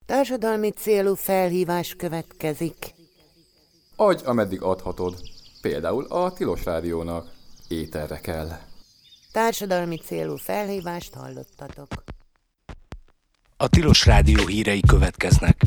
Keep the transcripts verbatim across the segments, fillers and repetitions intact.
Társadalmi célú felhívás következik. Adj, ameddig adhatod. Például a Tilos Rádiónak. Éterre kell. Társadalmi célú felhívást hallottatok. A Tilos Rádió hírei következnek.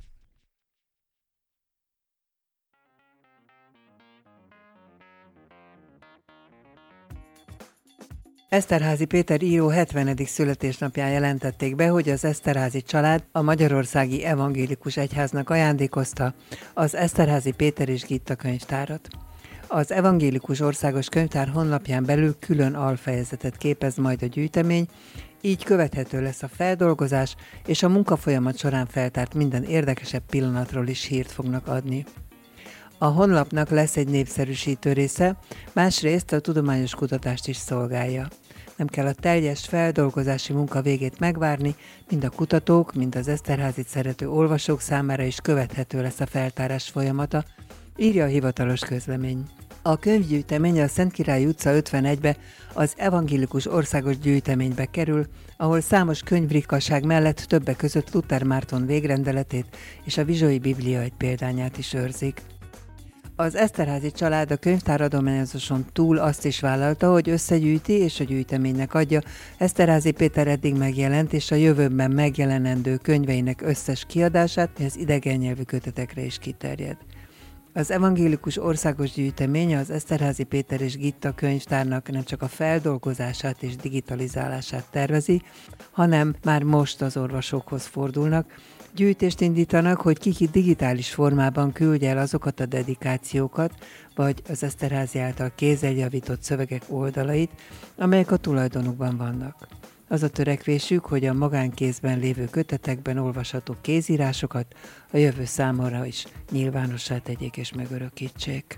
Eszterházy Péter író hetvenedik születésnapján jelentették be, hogy az Eszterházy család a Magyarországi Evangélikus Egyháznak ajándékozta az Eszterházy Péter és Gitta könyvtárat. Az Evangélikus Országos Könyvtár honlapján belül külön alfejezetet képez majd a gyűjtemény, így követhető lesz a feldolgozás, és a munkafolyamat során feltárt minden érdekesebb pillanatról is hírt fognak adni. A honlapnak lesz egy népszerűsítő része, másrészt a tudományos kutatást is szolgálja. Nem kell a teljes feldolgozási munka végét megvárni, mind a kutatók, mind az Eszterházit szerető olvasók számára is követhető lesz a feltárás folyamata, írja a hivatalos közlemény. A könyvgyűjtemény a Szentkirály utca ötvenegybe az Evangélikus Országos Gyűjteménybe kerül, ahol számos könyvritkaság mellett többek között Luther Márton végrendeletét és a Vizsói Biblia egy példányát is őrzik. Az Eszterházy család a könyvtáradományozáson túl azt is vállalta, hogy összegyűjti és a gyűjteménynek adja Eszterházy Péter eddig megjelent és a jövőben megjelenendő könyveinek összes kiadását, és az idegen nyelvű kötetekre is kiterjed. Az Evangélikus Országos Gyűjtemény az Eszterházy Péter és Gitta könyvtárnak nem csak a feldolgozását és digitalizálását tervezi, hanem már most az olvasókhoz fordulnak, gyűjtést indítanak, hogy kiki digitális formában küldje el azokat a dedikációkat, vagy az Eszterházy által kézzel javított szövegek oldalait, amelyek a tulajdonukban vannak. Az a törekvésük, hogy a magánkézben lévő kötetekben olvasható kézírásokat a jövő számára is nyilvánossá tegyék és megörökítsék.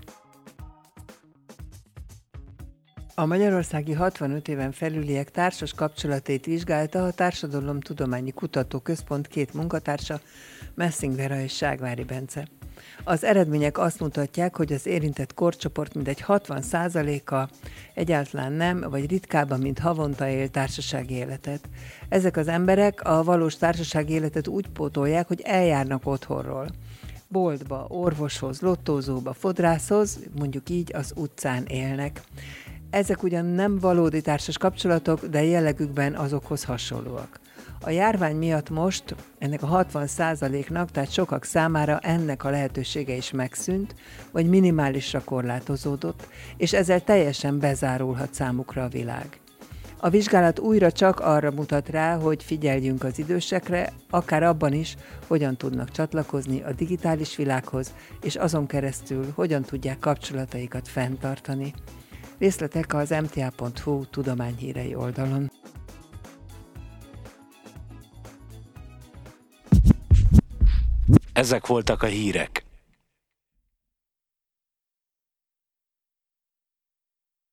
A Magyarországi hatvanöt éven felüliek társas kapcsolatait vizsgálta a Társadalomtudományi Kutatóközpont két munkatársa, Messing Vera és Ságvári Bence. Az eredmények azt mutatják, hogy az érintett korcsoport mintegy hatvan százaléka egyáltalán nem, vagy ritkábban, mint havonta él társasági életet. Ezek az emberek a valós társasági életet úgy pótolják, hogy eljárnak otthonról. Boltba, orvoshoz, lottózóba, fodrászhoz, mondjuk így az utcán élnek. Ezek ugyan nem valódi társas kapcsolatok, de jellegükben azokhoz hasonlóak. A járvány miatt most ennek a hatvan százaléknak, tehát sokak számára ennek a lehetősége is megszűnt, vagy minimálisra korlátozódott, és ezzel teljesen bezárulhat számukra a világ. A vizsgálat újra csak arra mutat rá, hogy figyeljünk az idősekre, akár abban is, hogyan tudnak csatlakozni a digitális világhoz, és azon keresztül hogyan tudják kapcsolataikat fenntartani. Részletek az em té á pont hú tudományhírei oldalon. Ezek voltak a hírek.